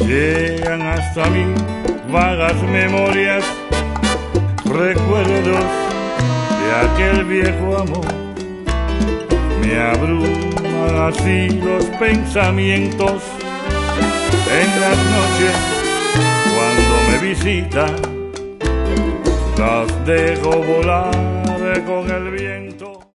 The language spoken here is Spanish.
Llegan hasta mí vagas memorias, recuerdos de aquel viejo amor. Me abruman así los pensamientos en las noches cuando me visita, las dejo volar con el viento.